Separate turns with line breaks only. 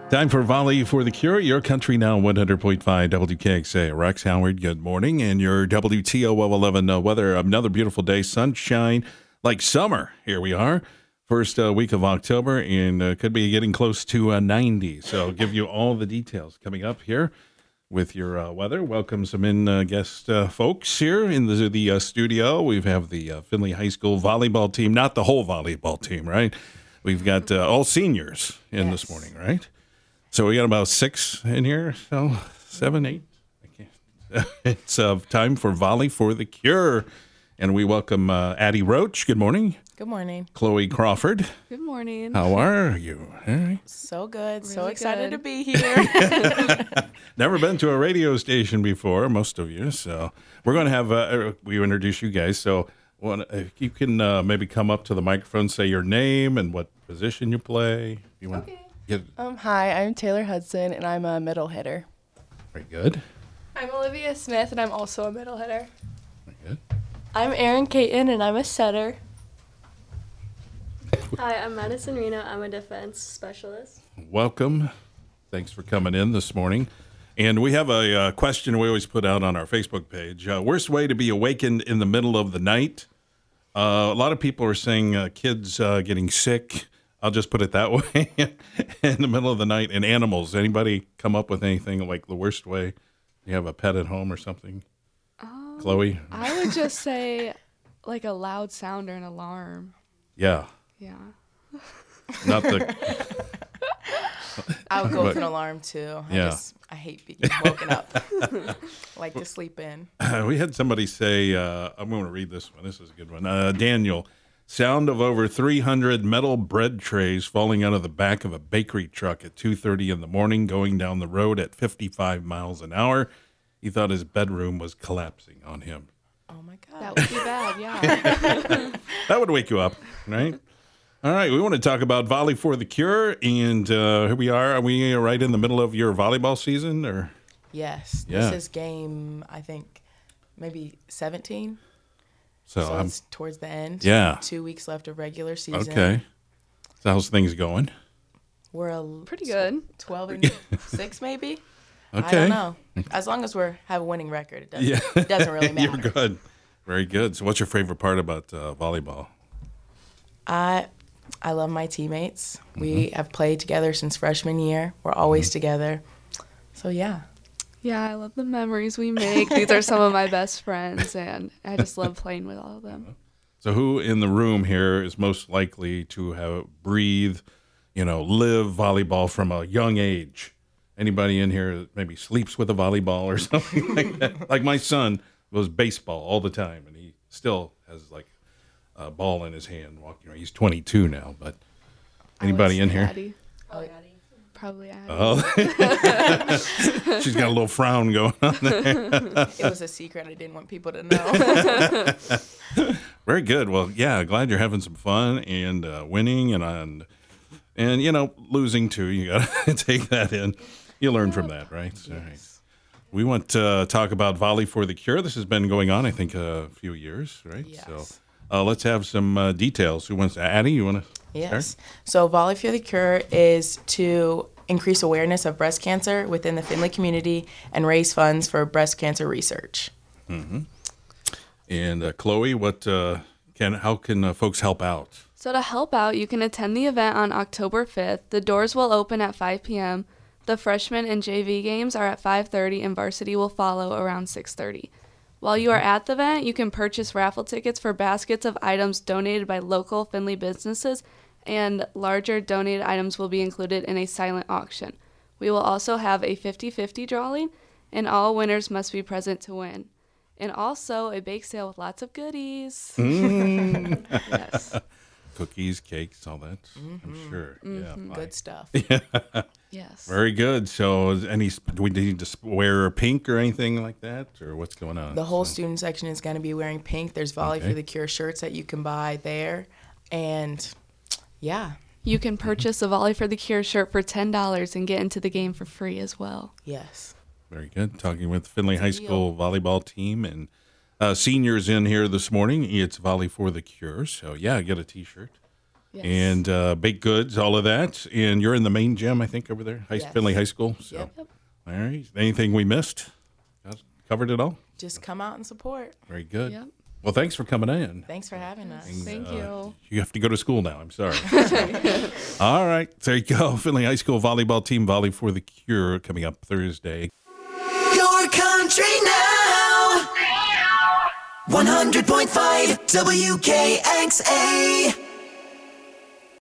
Time for Volley for the Cure, your country now, 100.5 WKXA. Rex Howard, good morning. And your WTOL 11 weather, another beautiful day, sunshine like summer. Here we are, first week of October, and could be getting close to 90. So I'll give you all the details coming up here with your weather. Welcome some guest folks here in the studio. We have the Findlay High School volleyball team, not the whole volleyball team, right? We've got all seniors in this morning, right? So we got about 6 in here, so 7, 8. I can't. It's time for Volley for the Cure, and we welcome Addie Roach. Good morning.
Good morning.
Chloe Crawford.
Good morning.
How are you? All right.
So good.
Really
so excited
good.
to be here.
Never been to a radio station before, most of you. So we're going to have we introduce you guys. So if you can maybe come up to the microphone, say your name and what position you play. You want
Okay.
Hi, I'm Taylor Hudson, and I'm a middle hitter.
Very good.
I'm Olivia Smith, and I'm also a middle hitter.
Very good.
I'm Erin Caton, and I'm a setter.
Hi, I'm Madison Reno. I'm a defense specialist.
Welcome. Thanks for coming in this morning. And we have a question we always put out on our Facebook page. Worst way to be awakened in the middle of the night? A lot of people are saying kids getting sick. I'll just put it that way. In the middle of the night. And animals. Anybody come up with anything like the worst way? You have a pet at home or something? Chloe?
I would just say like a loud sound or an alarm.
Yeah.
Yeah.
Not the...
I would go with an alarm too.
Yeah.
I hate being woken up. I like to sleep in.
We had somebody say, I'm going to read this one. This is a good one. Daniel, sound of over 300 metal bread trays falling out of the back of a bakery truck at 2:30 in the morning, going down the road at 55 miles an hour. He thought his bedroom was collapsing on him.
Oh my God.
That would be bad, yeah.
That would wake you up, right? All right, we want to talk about Volley for the Cure, and here we are. Are we right in the middle of your volleyball season, or?
Yes.
Yeah.
This is game, I think, maybe 17.
So I'm
it's towards the end.
Yeah.
2 weeks left of regular season.
okay. So how's things going?
We're
Pretty good.
12 and 6 maybe.
Okay.
I don't know. As long as we have a winning record, it doesn't,
Yeah.
it doesn't really matter.
You're good. Very good. So what's your favorite part about volleyball?
I love my teammates. We have played together since freshman year. We're always together. So, yeah.
Yeah, I love the memories we make. These are some of my best friends, and I just love playing with all of them.
So who in the room here is most likely to have live volleyball from a young age? Anybody in here that maybe sleeps with a volleyball or something like that? Like my son was baseball all the time, and he still has like a ball in his hand. He's 22 now, but anybody in here?
Addie. Probably Addie.
Oh, she's got a little frown going on there.
It was a secret I didn't want people to know.
Very good. Well, yeah, glad you're having some fun and winning and losing too. You got to take that in. You learn from that, right?
Yes.
All right. We want to talk about Volley for the Cure. This has been going on, I think, a few years, right?
Yes.
So let's have some details. Who wants to? Addie, you want to?
Yes.
start?
So Volley for the Cure is to increase awareness of breast cancer within the Findlay community and raise funds for breast cancer research.
Mm-hmm. And Chloe, how can folks help out?
So to help out, you can attend the event on October 5th. The doors will open at 5 p.m. The freshman and JV games are at 5:30, and varsity will follow around 6:30. While you are at the event, you can purchase raffle tickets for baskets of items donated by local Findlay businesses, and larger donated items will be included in a silent auction. We will also have a 50-50 drawing, and all winners must be present to win. And also a bake sale with lots of goodies. Yes.
Cookies, cakes, all that. I'm sure. Yeah.
Good stuff.
Yes.
Very good. So, do we need to wear pink or anything like that, or what's going on?
The whole student section is going to be wearing pink. There's Volley
Okay.
for the Cure shirts that you can buy there. And, yeah.
You can purchase a Volley for the Cure shirt for $10 and get into the game for free as well.
Yes.
Very good. Talking with Findlay High
deal.
School volleyball team and seniors in here this morning. It's Volley for the Cure. So, yeah, get a T-shirt.
Yes.
and baked goods, all of that. And you're in the main gym, I think, over there,
Yes.
Finley High School. So,
Yep.
all right. Anything we missed? Covered it all?
Just come out and support.
Very good.
Yep.
Well, thanks for coming in.
Thanks for having us.
Thank you.
You have to go to school now. I'm sorry. All right. There you go. Finley High School volleyball team, Volley for the Cure, coming up Thursday.
Your country now. 100.5 WKXA.